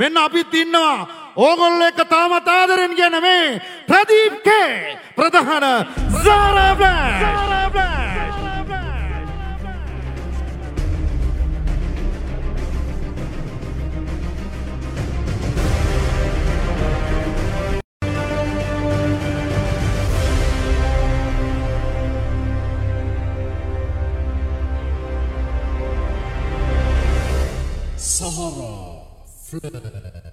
මෙන්න අපිත් ඉන්නවා ඕගොල්ලෝ එක්ක තාමත් ආදරෙන් කියන මේ ප්‍රදීප් කේ ප්‍රධාන Zara Flash Zara Flash